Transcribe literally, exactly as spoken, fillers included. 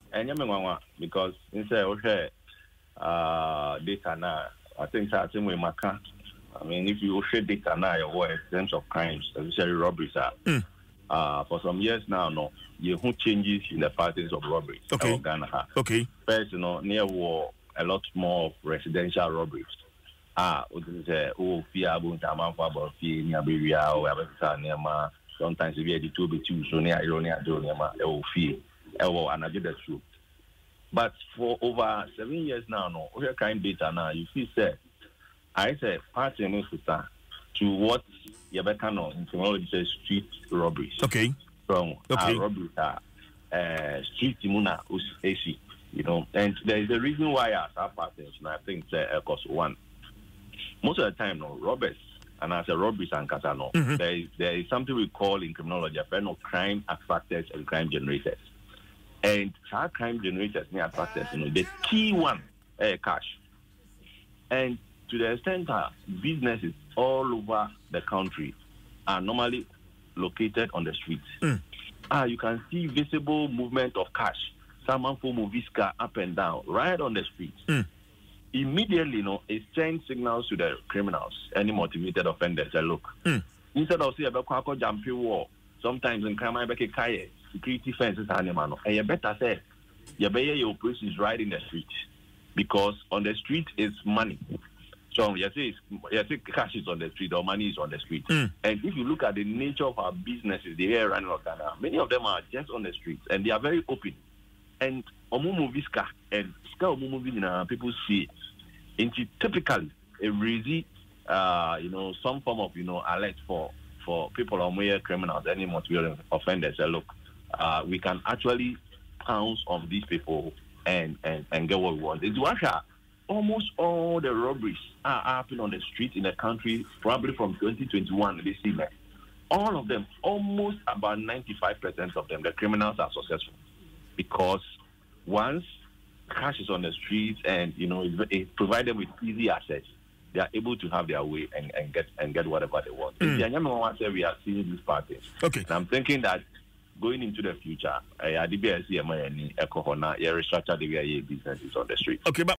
and Yamangwa, because instead, okay, uh, data now, I think that's in Maka. I mean, if you share data now, your in terms of crimes, especially robberies, are, mm. uh, for some years now, no, you who changes in the patterns of robberies. Okay. Ghana. Okay. First, you know, near war, a lot more of residential robberies. Ah, what is it? Oh, fear about Taman for about fear near Bivia or Abasania. Sometimes if you had the two be two, so near Ironia, Joniama, oh, fear, oh, and I did that too. But for over seven years now, no, we are kind data now. You see, say, I say, party in to what Yabekano in technology says street robberies. Okay. From okay. Uh, robberies are uh, street Timuna A C, you know, and there is a reason why as our partners, and I think it's uh, cost one. Most of the time, no, robbers, and as a robberies and Casano, mm-hmm. there is there is something we call in criminology a friend of crime attractors and crime generators. And our crime generators and attractors, you know, the key one, uh, cash. And to the extent that businesses all over the country are normally located on the streets, mm. ah, you can see visible movement of cash. Someone for movies car up and down, right on the streets. Mm. Immediately, you know, it sends signals to the criminals, any motivated offenders. Say, look, mm. instead of say about jumping war, sometimes in crime I make a kaya security fences animal, and you better say your your operation is right in the street because on the street is money. So you say you say cash is on the street or money is on the street. Mm. And if you look at the nature of our businesses, they are running on Ghana. Many of them are just on the streets and they are very open. And omumu viska and ska omumu vina people see it. And typically a really uh you know some form of you know alert for for people or more criminals, any motivated offenders. Say, look, uh we can actually pounce on these people and and, and get what we want. It's Russia. Almost all the robberies are happening on the street in the country, probably from twenty twenty-one this year. All of them, almost about ninety-five percent of them, the criminals are successful. Because once cash is on the streets and you know it, it provides them with easy access, they are able to have their way and, and get and get whatever they want. Mm. In we are seeing these parties. Okay. And I'm thinking that going into the future, I D B S C M I N E, Ecohona, restructure the way businesses on the street. Okay, but